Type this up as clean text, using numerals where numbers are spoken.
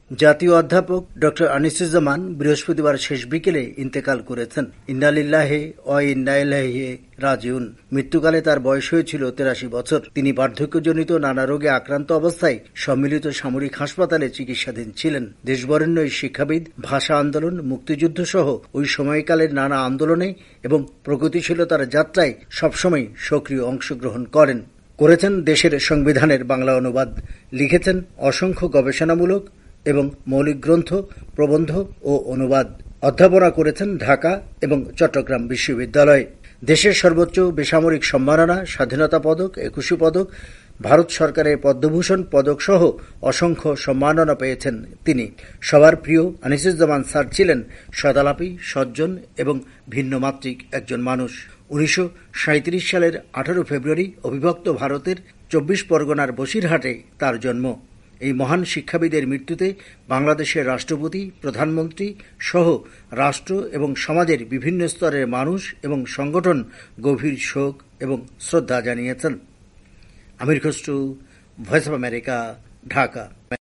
জাতীয় অধ্যাপক ডক্টর আনিসুজ্জামান বৃহস্পতিবার শেষ বিকেলে ইন্তেকাল করেছেন। ইন্না লিল্লাহি ওয়া ইন্না ইলাইহি রাজিউন। মৃত্যুকালে তার বয়স হয়েছিল ৮৩ বছর। তিনি বার্ধক্যজনিত নানা রোগে আক্রান্ত অবস্থায় সম্মিলিত সামরিক হাসপাতালে চিকিৎসাধীন ছিলেন। দেশবরেণ্য এই শিক্ষাবিদ ভাষা আন্দোলন, মুক্তিযুদ্ধ সহ ওই সময়কালের নানা আন্দোলনে এবং প্রগতিশীলতার যাত্রায় সবসময় সক্রিয় অংশগ্রহণ করেছেন দেশের সংবিধানের বাংলা অনুবাদ, লিখেছেন অসংখ্য গবেষণামূলক এবং মৌলিক গ্রন্থ, প্রবন্ধ ও অনুবাদ। অধ্যাপনা করেছেন ঢাকা এবং চট্টগ্রাম বিশ্ববিদ্যালয়ে। দেশের সর্বোচ্চ বেসামরিক সম্মাননা স্বাধীনতা পদক, একুশে পদক, ভারত সরকারের পদ্মভূষণ পদক সহ অসংখ্য সম্মাননা পেয়েছেন তিনি। সবার প্রিয় আনিসুজ্জামান স্যার ছিলেন সদালাপী, সজ্জন এবং ভিন্নমাত্রিক একজন মানুষ। ১৯৩৭ সালের ১৮ ফেব্রুয়ারি অবিভক্ত ভারতের ২৪ পরগনার বসিরহাটে তার জন্ম। এই মহান শিক্ষাবিদের মৃত্যুতে বাংলাদেশের রাষ্ট্রপতি, প্রধানমন্ত্রী সহ রাষ্ট্র এবং সমাজের বিভিন্ন স্তরের মানুষ এবং সংগঠন গভীর শোক এবং শ্রদ্ধা জানিয়েছেন। Amir Khasru, voice of America, Dhaka.